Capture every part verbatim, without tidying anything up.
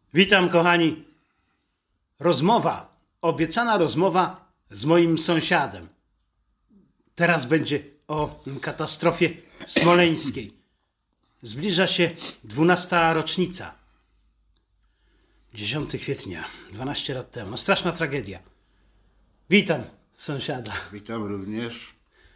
Witam, kochani. Rozmowa, obiecana rozmowa z moim sąsiadem. Teraz będzie o katastrofie smoleńskiej. Zbliża się dwunasta rocznica. dziesiątego kwietnia, dwanaście lat temu. No straszna tragedia. Witam sąsiada. Witam również.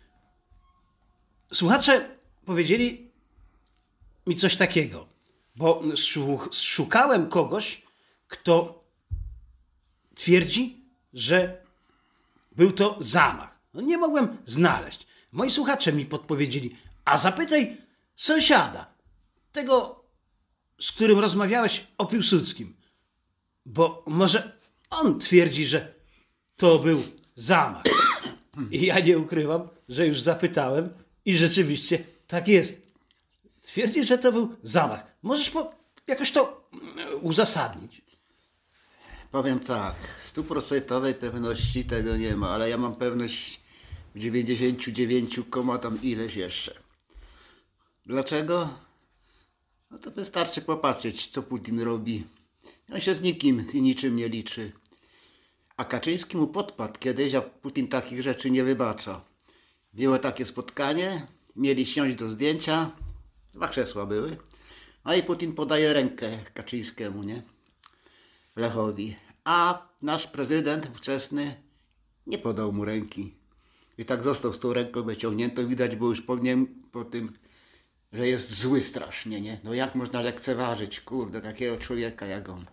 Słuchacze powiedzieli mi coś takiego, bo szukałem kogoś, kto twierdzi, że był to zamach. No nie mogłem znaleźć. Moi słuchacze mi podpowiedzieli, a zapytaj sąsiada, tego, z którym rozmawiałeś o Piłsudskim, bo może on twierdzi, że to był zamach. I ja nie ukrywam, że już zapytałem i rzeczywiście tak jest. Twierdzi, że to był zamach. Możesz po, jakoś to uzasadnić? Powiem tak, stuprocentowej pewności tego nie ma, ale ja mam pewność w dziewięćdziesiąt dziewięć, tam ileś jeszcze. Dlaczego? No to wystarczy popatrzeć, co Putin robi. On się z nikim i niczym nie liczy. A Kaczyński mu podpadł kiedyś, a Putin takich rzeczy nie wybacza. Było takie spotkanie, mieli siąść do zdjęcia, dwa krzesła były, a i Putin podaje rękę Kaczyńskiemu, nie? Lechowi. A nasz prezydent ówczesny nie podał mu ręki. I tak został z tą ręką wyciągniętą. Widać było już po, nim, po tym, że jest zły strasznie, nie? No jak można lekceważyć, kurde, takiego człowieka jak on.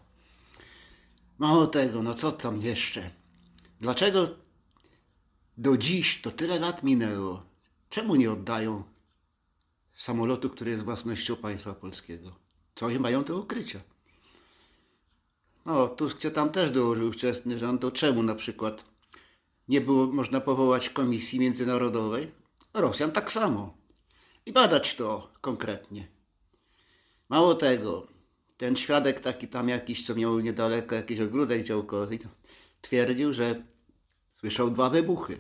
Mało tego, no co tam jeszcze? Dlaczego do dziś, to tyle lat minęło, czemu nie oddają samolotu, który jest własnością państwa polskiego? Co oni mają do ukrycia? No, Tusk się tam też dołożył wczesny rząd, to czemu na przykład nie było można powołać komisji międzynarodowej? Rosjan tak samo. I badać to konkretnie. Mało tego, ten świadek taki tam jakiś, co miał niedaleko jakiś ogródek działkowy, twierdził, że słyszał dwa wybuchy.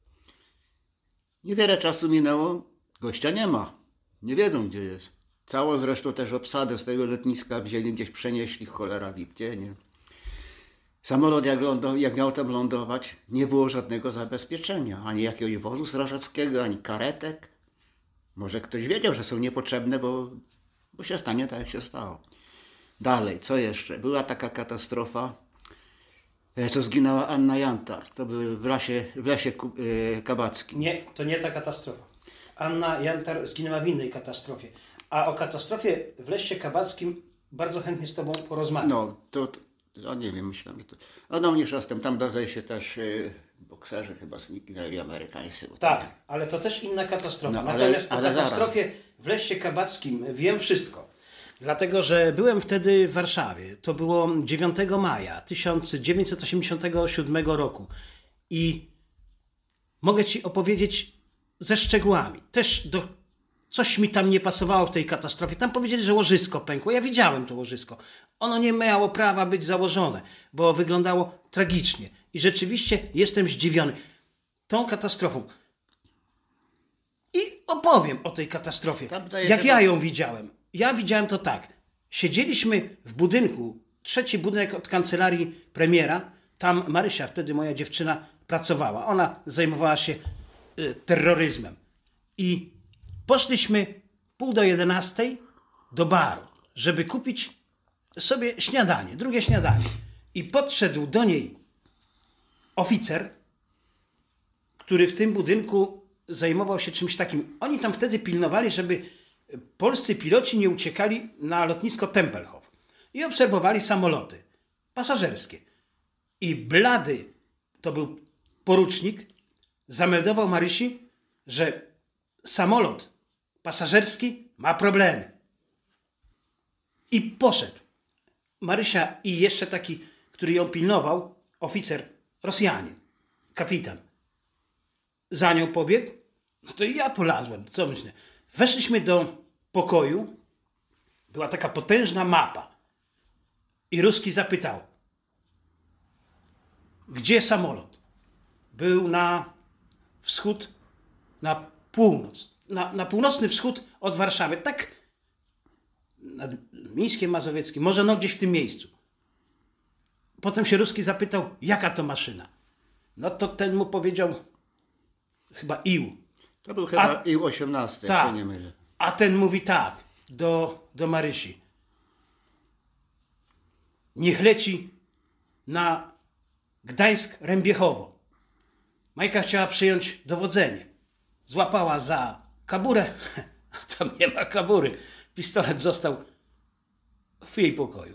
Niewiele czasu minęło, gościa nie ma. Nie wiedzą, gdzie jest. Całą zresztą też obsadę z tego lotniska wzięli, gdzieś przenieśli, cholera wie gdzie, nie? Samolot jak, lądował, jak miał tam lądować, nie było żadnego zabezpieczenia. Ani jakiegoś wozu strażackiego, ani karetek. Może ktoś wiedział, że są niepotrzebne, bo, bo się stanie tak, jak się stało. Dalej, co jeszcze? Była taka katastrofa, co zginęła Anna Jantar. To były w lesie, w lesie yy, kabackim. Nie, to nie ta katastrofa. Anna Jantar zginęła w innej katastrofie. A o katastrofie w Lesie Kabackim bardzo chętnie z Tobą porozmawiam. No, to, to no nie wiem, myślałem, że to... No, no mniejsza z tym, tam dodaje się też yy, bokserzy chyba zniknęli amerykańscy. Tak, tam... ale to też inna katastrofa. No, ale, Natomiast ale o katastrofie zaraz. w Lesie Kabackim wiem wszystko. Dlatego, że byłem wtedy w Warszawie. To było dziewiątego maja tysiąc dziewięćset osiemdziesiątego siódmego roku. I mogę Ci opowiedzieć ze szczegółami. Też do Coś mi tam nie pasowało w tej katastrofie. Tam powiedzieli, że łożysko pękło. Ja widziałem to łożysko. Ono nie miało prawa być założone, bo wyglądało tragicznie. I rzeczywiście jestem zdziwiony tą katastrofą. I opowiem o tej katastrofie. Jak ja ją widziałem. Ja widziałem to tak. Siedzieliśmy w budynku, trzeci budynek od kancelarii premiera. Tam Marysia, wtedy moja dziewczyna, pracowała. Ona zajmowała się y, terroryzmem. I poszliśmy pół do jedenastej do baru, żeby kupić sobie śniadanie, drugie śniadanie. I podszedł do niej oficer, który w tym budynku zajmował się czymś takim. Oni tam wtedy pilnowali, żeby polscy piloci nie uciekali na lotnisko Tempelhof. I obserwowali samoloty pasażerskie. I blady, to był porucznik, zameldował Marysi, że samolot pasażerski ma problemy. I poszedł. Marysia i jeszcze taki, który ją pilnował, oficer, Rosjanin, kapitan. Za nią pobiegł. No to i ja polazłem. Co myślę? Weszliśmy do pokoju. Była taka potężna mapa. I Ruski zapytał, gdzie samolot? Był na wschód, na północ. Na, na północny wschód od Warszawy. Tak nad Mińskiem Mazowieckim. Może no gdzieś w tym miejscu. potem się Ruski zapytał, jaka to maszyna. No to ten mu powiedział, chyba Ił. To był chyba A- I osiemnaście, Tak. jak się nie mylę. A ten mówi tak, do, do Marysi. Niech leci na Gdańsk-Rębiechowo. Majka chciała przyjąć dowodzenie. Złapała za kaburę, a tam nie ma kabury. Pistolet został w jej pokoju.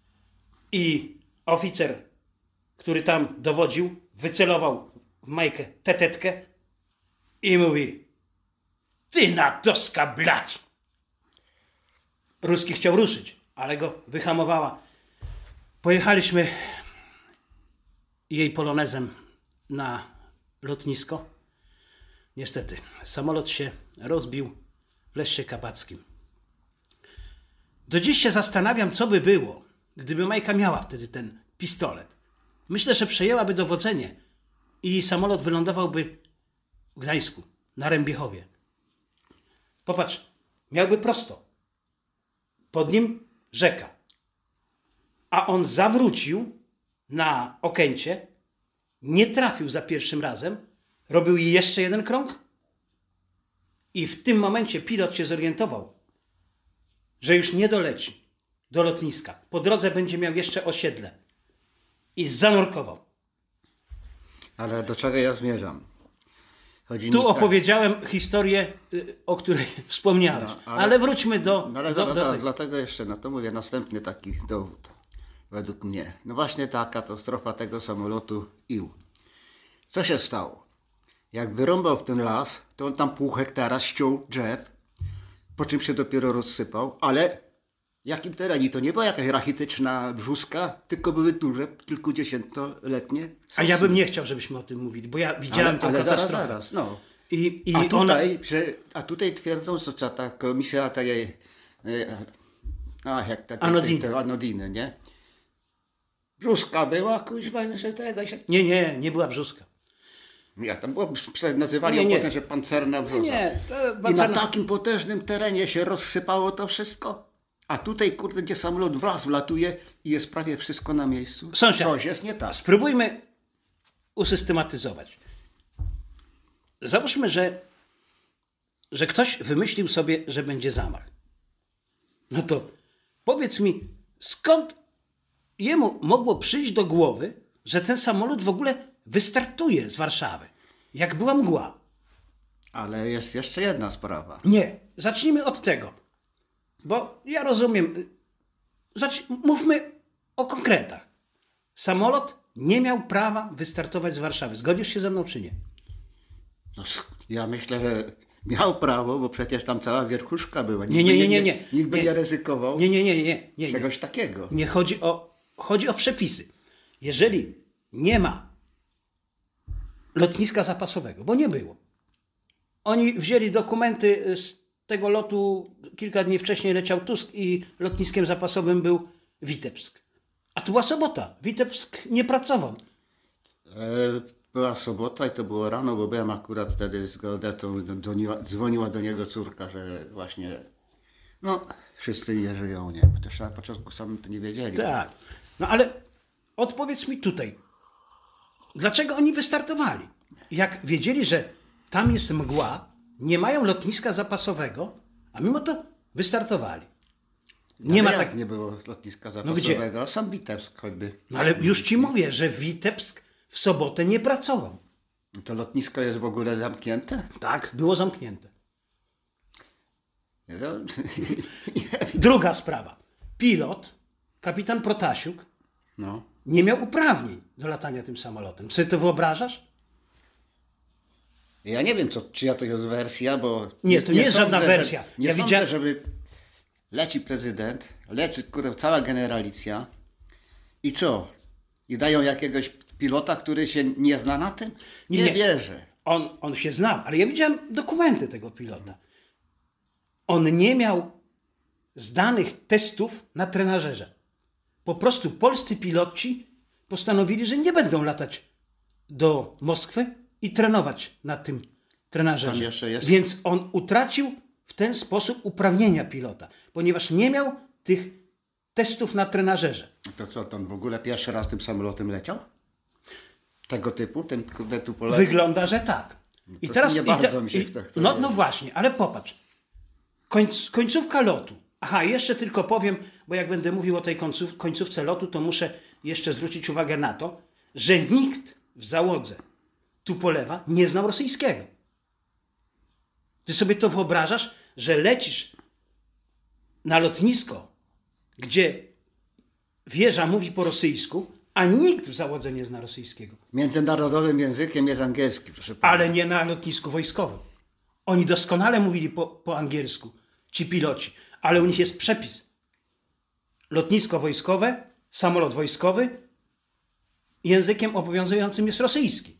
I oficer, który tam dowodził, wycelował w Majkę tetetkę i mówi: ty na doska blać! Ruski chciał ruszyć, ale go wyhamowała. Pojechaliśmy jej polonezem na lotnisko. Niestety, samolot się rozbił w Leście Kabackim. Do dziś się zastanawiam, co by było, gdyby Majka miała wtedy ten pistolet. Myślę, że przejęłaby dowodzenie i samolot wylądowałby w Gdańsku, na Rębiechowie. Popatrz, miałby prosto. Pod nim rzeka. A on zawrócił na Okęcie, nie trafił za pierwszym razem, robił jeszcze jeden krąg i w tym momencie pilot się zorientował, że już nie doleci do lotniska. Po drodze będzie miał jeszcze osiedle. I zanurkował. Ale do czego ja zmierzam? Chodzi Tu mi tak- opowiedziałem historię, y, o której wspomniałeś. No, ale, ale- wróćmy do, No ale do, zaraz, do zaraz, tego. dlatego jeszcze, no to mówię, następny taki dowód, według mnie. No właśnie ta katastrofa tego samolotu Ił. Co się stało? Jak wyrąbał w ten las, to on tam pół hektara ściął drzew, po czym się dopiero rozsypał, ale w jakim terenie? To nie była jakaś rachityczna brzuska, tylko były duże, kilkudziesięcioletnie sosny. A ja bym nie chciał, żebyśmy o tym mówili, bo ja widziałem ale, tę ale zaraz, katastrofę. zaraz, no. I, i A ona... tutaj, że, a tutaj twierdzą, co, co ta komisja tej, e, a jak ta, te, Anodiny. te, te anodiny, nie? Brzuska była, kuźwa, że tego się... Nie, nie, nie była brzuska. Ja tam było, nazywali Nie, ją nie. potem, że pancerna brzuza. Nie, to I na pancerna- takim potężnym terenie się rozsypało to wszystko. A tutaj, kurde, gdzie samolot w las wlatuje i jest prawie wszystko na miejscu. Sąsiad. Coś jest nie tak. Spróbujmy usystematyzować. Załóżmy, że, że ktoś wymyślił sobie, że będzie zamach. No to powiedz mi, skąd jemu mogło przyjść do głowy, że ten samolot w ogóle wystartuje z Warszawy, jak była mgła? Ale jest jeszcze jedna sprawa. Nie, zacznijmy od tego, bo ja rozumiem, zacz... mówmy o konkretach. Samolot nie miał prawa wystartować z Warszawy. Zgodzisz się ze mną, czy nie? No, ja myślę, że miał prawo, bo przecież tam cała wierchuszka była. Nikt Nie, nie, by nie, nie, nie. Nikt by Nie. nie ryzykował Nie, nie, nie, nie, nie, nie. czegoś takiego. Nie chodzi o, chodzi o przepisy. Jeżeli nie ma lotniska zapasowego, bo nie było. Oni wzięli dokumenty z tego lotu, kilka dni wcześniej leciał Tusk i lotniskiem zapasowym był Witebsk. A tu była sobota. Witebsk nie pracował. E, była sobota i to było rano, bo byłem akurat wtedy z Geodetą, dzwoniła, dzwoniła do niego córka, że właśnie no wszyscy nie żyją, nie? Bo też na początku sami to nie wiedzieli. Tak. No ale odpowiedz mi tutaj, dlaczego oni wystartowali? Jak wiedzieli, że tam jest mgła, nie mają lotniska zapasowego, a mimo to wystartowali. Nie Ale ma jak tak. nie było lotniska No gdzie? zapasowego, sam Witebsk choćby. No ale już ci mówię, że Witebsk w sobotę nie pracował. To lotnisko jest w ogóle zamknięte? Tak, było zamknięte. No, Druga sprawa. Pilot, kapitan Protasiuk, no. nie miał uprawnień do latania tym samolotem. Czy to wyobrażasz? Ja nie wiem, co, czyja to jest wersja, bo... Nie, to nie jest żadna że- wersja. Nie Ja sądzę, widziałem- żeby leci prezydent, leci kurde, cała generalicja i co? I dają jakiegoś pilota, który się nie zna na tym? Nie, Nie, nie. wierzę. On, on się znał, ale ja widziałem dokumenty tego pilota. On nie miał zdanych testów na trenażerze. Po prostu polscy piloci postanowili, że nie będą latać do Moskwy i trenować na tym trenażerze. Tam jeszcze jest- Więc on utracił w ten sposób uprawnienia pilota, ponieważ nie miał tych testów na trenażerze. To co, to on w ogóle pierwszy raz tym samolotem leciał? Tego typu, ten kurde tu polega? Wygląda, że tak. I To teraz, nie i bardzo te, mi się i, chce- chce no, no wierzyć. właśnie, ale popatrz. Końc, końcówka lotu. Aha, jeszcze tylko powiem, bo jak będę mówił o tej końców, końcówce lotu, to muszę jeszcze zwrócić uwagę na to, że nikt w załodze Tupolewa nie znał rosyjskiego. Ty sobie to wyobrażasz, że lecisz na lotnisko, gdzie wieża mówi po rosyjsku, a nikt w załodze nie zna rosyjskiego. Międzynarodowym językiem jest angielski, proszę pana. Ale nie na lotnisku wojskowym. Oni doskonale mówili po, po angielsku, ci piloci, ale u nich jest przepis. Lotnisko wojskowe, samolot wojskowy, językiem obowiązującym jest rosyjski.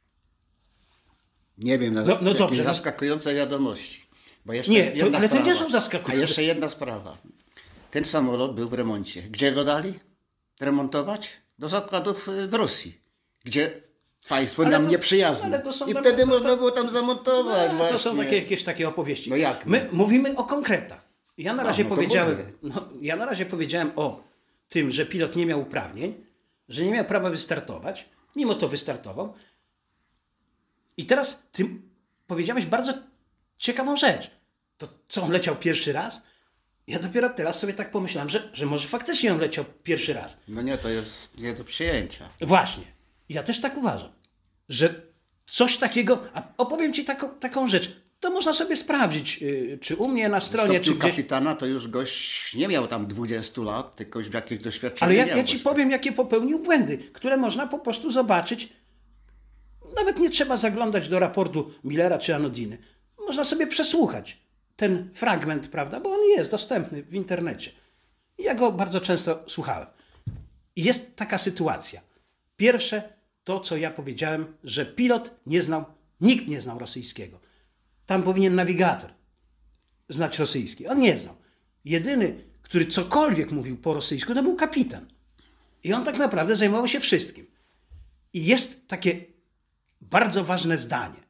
Nie wiem, No- no, no jakieś dobrze, no- zaskakujące wiadomości. Bo jeszcze Nie, to- jedna ale to nie sprawa. są zaskakujące. A jeszcze jedna sprawa. Ten samolot był w remoncie. Gdzie go dali remontować? Do zakładów y, w Rosji. Gdzie państwo Ale nam to- nieprzyjazne. ale to są I tam- wtedy to- to- można było tam zamontować No, właśnie. to są takie, jakieś takie opowieści. No jak? My mówimy o konkretach. Ja na No, razie no to powiedziałem, mówię. no, ja na razie powiedziałem o tym, że pilot nie miał uprawnień, że nie miał prawa wystartować, mimo to wystartował. I teraz ty powiedziałeś bardzo ciekawą rzecz. To co, on leciał pierwszy raz? Ja dopiero teraz sobie tak pomyślałem, że, że może faktycznie on leciał pierwszy raz. No nie, to jest nie do przyjęcia. Właśnie. Ja też tak uważam, że coś takiego, a opowiem ci taką, taką rzecz, to można sobie sprawdzić, yy, czy u mnie na W stronie, czy stopniu gdzieś. kapitana to już gość nie miał tam dwudziestu lat, tylko już jakieś doświadczenie Ale ja, miał. ja ci powiem, jakie popełnił błędy, które można po prostu zobaczyć. Nawet nie trzeba zaglądać do raportu Millera czy Anodiny. Można sobie przesłuchać ten fragment, prawda, bo on jest dostępny w internecie. I ja go bardzo często słuchałem. I jest taka sytuacja. Pierwsze, to co ja powiedziałem, że pilot nie znał, nikt nie znał rosyjskiego. Tam powinien nawigator znać rosyjski. On nie znał. Jedyny, który cokolwiek mówił po rosyjsku, to był kapitan. I on tak naprawdę zajmował się wszystkim. I jest takie bardzo ważne zdanie.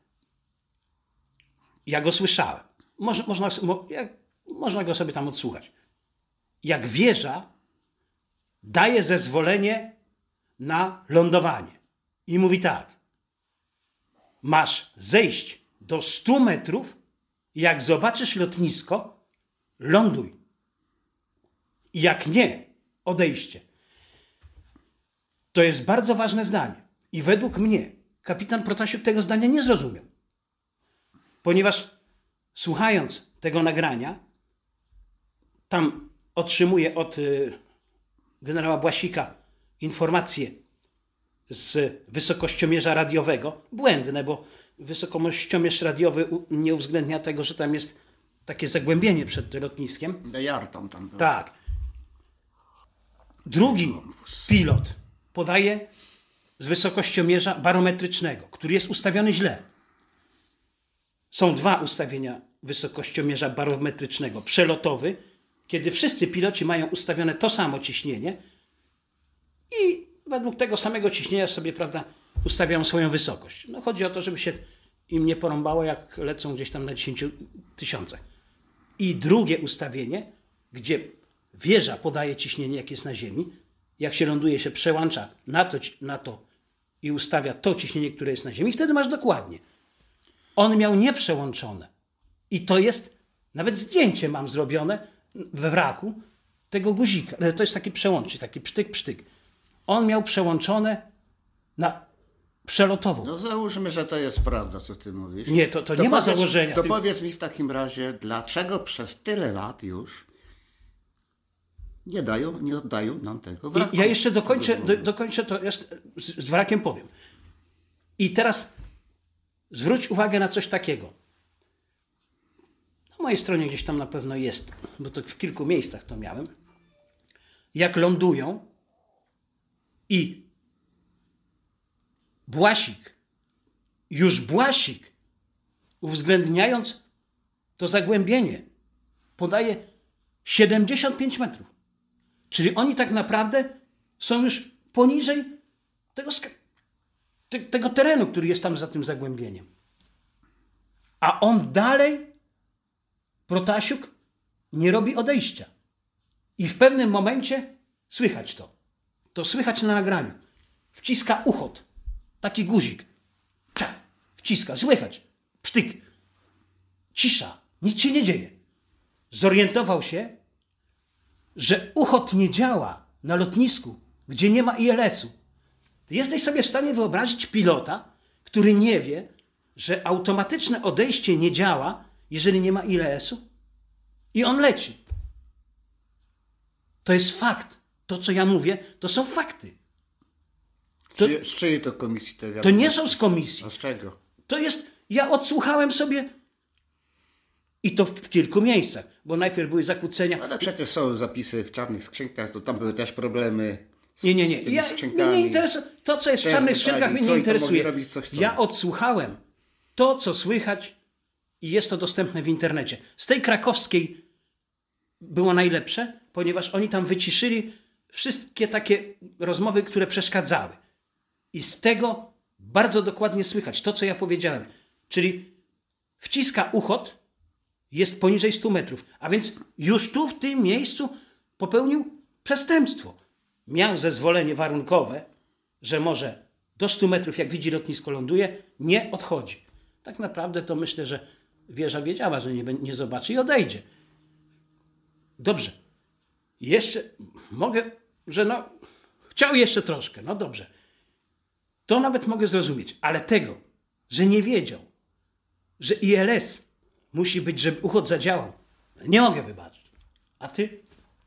Ja go słyszałem. Może, można, mo, jak, można go sobie tam odsłuchać. Jak wieża daje zezwolenie na lądowanie. I mówi tak. Masz zejść do stu metrów, jak zobaczysz lotnisko, ląduj. Jak nie, odejście. To jest bardzo ważne zdanie. I według mnie kapitan Protasiuk tego zdania nie zrozumiał. Ponieważ słuchając tego nagrania, tam otrzymuje od y, generała Błasika informacje z wysokościomierza radiowego. Błędne, bo wysokościomierz radiowy u- nie uwzględnia tego, że tam jest takie zagłębienie przed lotniskiem. Dejar tam tam był. Tak. Drugi pilot podaje z wysokościomierza barometrycznego, który jest ustawiony źle. Są dwa ustawienia wysokościomierza barometrycznego. Przelotowy, kiedy wszyscy piloci mają ustawione to samo ciśnienie i według tego samego ciśnienia sobie, prawda, ustawiają swoją wysokość. No chodzi o to, żeby się im nie porąbało, jak lecą gdzieś tam na dziesięciu tysiącach. I drugie ustawienie, gdzie wieża podaje ciśnienie, jak jest na ziemi, jak się ląduje, się przełącza na to, na to i ustawia to ciśnienie, które jest na ziemi, wtedy masz dokładnie. On miał nieprzełączone. I to jest, nawet zdjęcie mam zrobione we wraku tego guzika. To jest taki przełącznik, taki psztyk, psztyk. On miał przełączone na przelotową. No załóżmy, że to jest prawda, co ty mówisz. Nie, to- to nie ma założenia. To Ty- powiedz mi w takim razie, dlaczego przez tyle lat już nie dają, nie oddają nam tego wraku? I ja jeszcze dokończę, do, dokończę to, jest, z, z wrakiem powiem. I teraz zwróć uwagę na coś takiego. Na mojej stronie gdzieś tam na pewno jest, bo to w kilku miejscach to miałem. Jak lądują i Błasik, już Błasik, uwzględniając to zagłębienie, podaje siedemdziesiąt pięć metrów. Czyli oni tak naprawdę są już poniżej tego, ska- te, tego terenu, który jest tam za tym zagłębieniem. A on dalej, Protasiuk, nie robi odejścia. I w pewnym momencie słychać to. To słychać na nagraniu. Wciska uchod. Taki guzik. Cza, wciska, słychać. Psztyk. Cisza. Nic się nie dzieje. Zorientował się, że uchod nie działa na lotnisku, gdzie nie ma I L S-u. Ty jesteś sobie w stanie wyobrazić pilota, który nie wie, że automatyczne odejście nie działa, jeżeli nie ma I L S-u? I on leci. To jest fakt. To, co ja mówię, to są fakty. To, z czyjej to komisji te To nie są z komisji. A z czego? To jest, ja odsłuchałem sobie i to w, w kilku miejscach, bo najpierw były zakłócenia. Ale przecież są zapisy w czarnych skrzynkach, to tam były też problemy z, Nie, nie, nie. z tymi Ja, skrzynkami. mnie nie interesuje. To, co jest w Też czarnych pytali, skrzynkach, mnie co nie oni to interesuje. mogli robić, co chcą. Ja odsłuchałem to, co słychać i jest to dostępne w internecie. Z tej krakowskiej było najlepsze, ponieważ oni tam wyciszyli wszystkie takie rozmowy, które przeszkadzały. I z tego bardzo dokładnie słychać to, co ja powiedziałem. Czyli wciska uchod, jest poniżej stu metrów. A więc już tu, w tym miejscu popełnił przestępstwo. Miał zezwolenie warunkowe, że może do stu metrów, jak widzi lotnisko ląduje, nie odchodzi. Tak naprawdę to myślę, że wieża wiedziała, że nie, nie zobaczy i odejdzie. Dobrze. Jeszcze mogę, że no, chciał jeszcze troszkę, no dobrze. To nawet mogę zrozumieć, ale tego, że nie wiedział, że I L S musi być, żeby uchod zadziałał, nie mogę wybaczyć. A ty?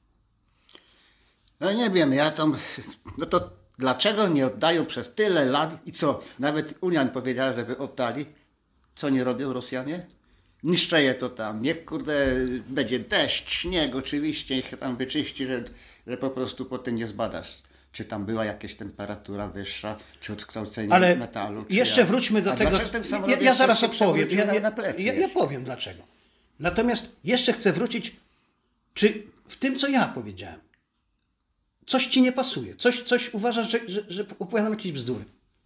No nie wiem, ja tam, no to dlaczego nie oddają przez tyle lat i co, nawet Unia powiedziała, żeby oddali, co nie robią Rosjanie? Niszczeje to tam, niech kurde będzie deszcz, śnieg oczywiście, niech tam wyczyści, że, że po prostu potem nie zbadasz, czy tam była jakaś temperatura wyższa, czy odkształcenie Ale metalu. Czy jeszcze jak. wróćmy do A tego. dlaczego ten samolot Ja, ja jeszcze zaraz się odpowiem. przewrócił Ja, na plecy ja, ja jeszcze? powiem dlaczego. Natomiast jeszcze chcę wrócić, czy w tym, co ja powiedziałem, coś ci nie pasuje, coś, coś uważasz, że, że, że opowiadam jakieś bzdury.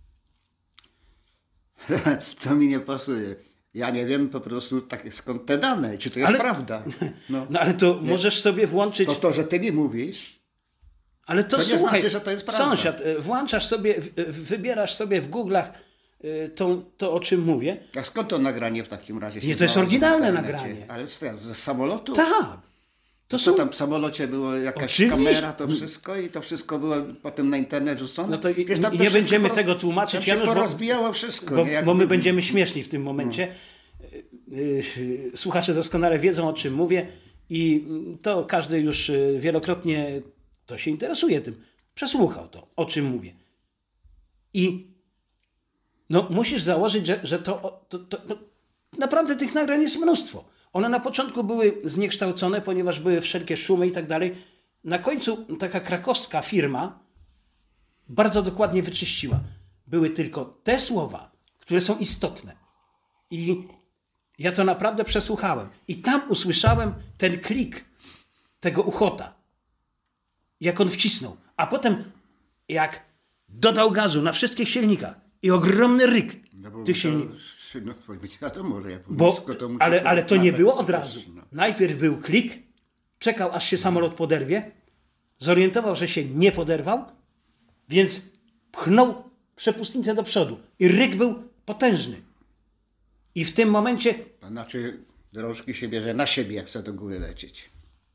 Co mi nie pasuje? Ja nie wiem po prostu tak, skąd te dane, czy to jest Ale- prawda. No. No ale to możesz sobie włączyć. To to, że ty mi mówisz, Ale to, To nie słuchaj, znaczy, że to jest prawda. sąsiad, y, włączasz sobie, w- y, wybierasz sobie w Google'ach y, to, to, o czym mówię. a skąd to nagranie w takim razie się Nie, to jest znalazło w oryginalne internecie? nagranie. Ale z, z samolotu? Tak. To Co są, tam w samolocie było, jakaś Oczywiście. kamera, to wszystko i to wszystko było potem na internet rzucone? No to i- Wiesz, tam i to nie wszystko będziemy poroz- tego tłumaczyć, tam się Janusz, bo- porozbijało wszystko. bo, nie? Jak bo my gdyby- będziemy śmieszni w tym momencie. Y, y, Słuchacze doskonale wiedzą, o czym mówię i mm, to każdy już y, wielokrotnie, to się interesuje tym, przesłuchał to, o czym mówię. I no, musisz założyć, że, że to, to, to, to naprawdę tych nagrań jest mnóstwo. One na początku były zniekształcone, ponieważ były wszelkie szumy i tak dalej. Na końcu taka krakowska firma bardzo dokładnie wyczyściła. Były tylko te słowa, które są istotne. I ja to naprawdę przesłuchałem. I tam usłyszałem ten klik tego uchota. Jak on wcisnął. A potem jak dodał gazu na wszystkich silnikach i ogromny ryk No bo tych to- silników. No, wiadomo, że ja Bo, blisko to musi ale, ale to nie nawet było od coś, razu. no. Najpierw był klik, czekał aż się samolot poderwie, zorientował, że się nie poderwał, więc pchnął przepustnicę do przodu. I ryk był potężny. I w tym momencie To znaczy drążki się bierze na siebie, jak chce do góry lecieć.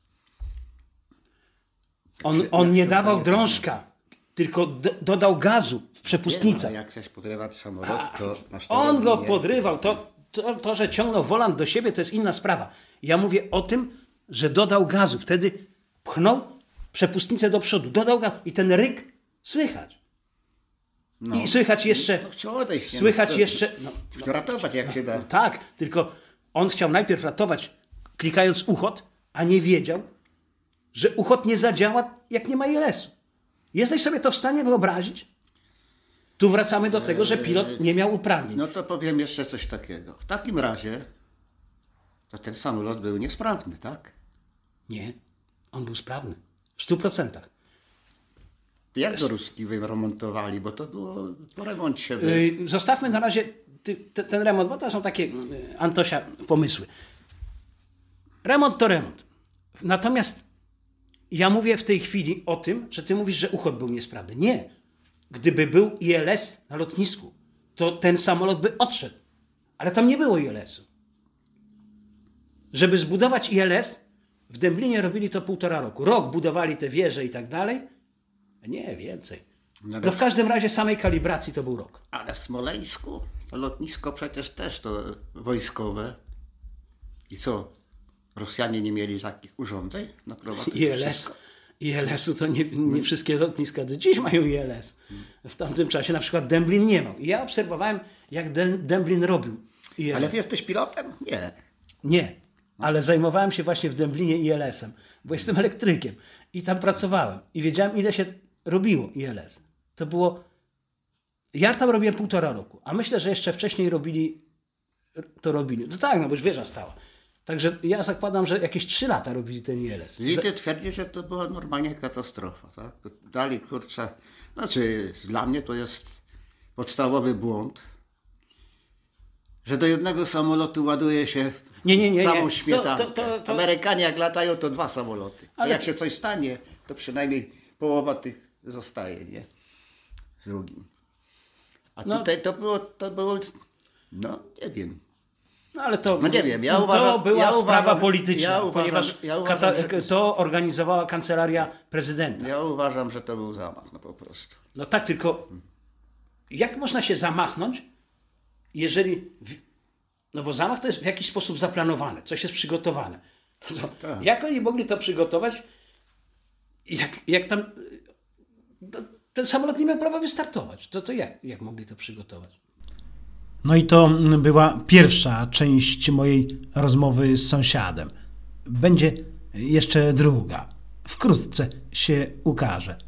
on, się- on jak nie się dawał udaje, drążka, tylko d- dodał gazu w Nie, przepustnicę. no, jak chcesz podrywać samolot, to masz to On robić, go nie? podrywał. To, to, to, że ciągnął wolant do siebie, to jest inna sprawa. Ja mówię o tym, że dodał gazu. Wtedy pchnął przepustnicę do przodu. Dodał gazu. I ten ryk słychać. No. I słychać jeszcze... No, chciał odejść. nie? Słychać No, co- jeszcze... No, To ratować jak się da. no tak, tylko on chciał najpierw ratować, klikając uchod, a nie wiedział, że uchod nie zadziała, jak nie ma I L S-u. Jesteś sobie to w stanie wyobrazić? Tu wracamy do tego, że pilot nie miał uprawnień. No to powiem jeszcze coś takiego. W takim razie to ten samolot był niesprawny, tak? Nie, on był sprawny. W stu procentach. Jak go Ruski wyremontowali, bo to było po remoncie. By... Yy, Zostawmy na razie ty, te, ten remont, bo to są takie, yy, Antosia, pomysły. Remont to remont. Natomiast Ja mówię w tej chwili o tym, że ty mówisz, że uchod był niesprawny. Nie. Gdyby był I L S na lotnisku, to ten samolot by odszedł. Ale tam nie było I L S-u. Żeby zbudować I L S, w Dęblinie robili to półtora roku. Rok budowali te wieże i tak dalej. Nie, więcej. No w każdym razie samej kalibracji to był rok. Ale w Smoleńsku to lotnisko przecież też to wojskowe. I co? Rosjanie nie mieli takich urządzeń na prowadzenie? I L S, I L S-u to nie, nie wszystkie lotniska do dziś mają I L S. W tamtym czasie na przykład Dęblin nie miał. I ja obserwowałem, jak Dęblin robił I L S. Ale ty jesteś pilotem? Nie. Nie, ale zajmowałem się właśnie w Dęblinie I L S-em, bo jestem elektrykiem i tam pracowałem i wiedziałem, ile się robiło I L S. To było... Ja tam robiłem półtora roku, a myślę, że jeszcze wcześniej robili, to robili. No tak, no bo już wieża stała. Także ja zakładam, że jakieś trzy lata robili ten I L S. I ty twierdzisz, że to była normalnie katastrofa, tak? Dali, kurczę, znaczy dla mnie to jest podstawowy błąd, że do jednego samolotu ładuje się nie, nie, nie, samą nie. śmietankę. To, to, to, to... Amerykanie jak latają, to dwa samoloty. Ale... A jak się coś stanie, to przynajmniej połowa tych zostaje, nie? Z drugim. A no. tutaj to było, to było, no nie wiem. No ale to, no nie wiem, ja to uważam, była ja sprawa uważam, polityczna, ja uważam, ponieważ ja uważam, kata- że... to organizowała kancelaria prezydenta. Ja uważam, że to był zamach, no po prostu. No tak, tylko jak można się zamachnąć, jeżeli... W... No bo zamach to jest w jakiś sposób zaplanowane, coś jest przygotowane. No, tak. Jak oni mogli to przygotować, jak, jak tam... To, ten samolot nie miał prawa wystartować. To, to jak, jak mogli to przygotować? No i to była pierwsza część mojej rozmowy z sąsiadem. Będzie jeszcze druga. Wkrótce się ukaże.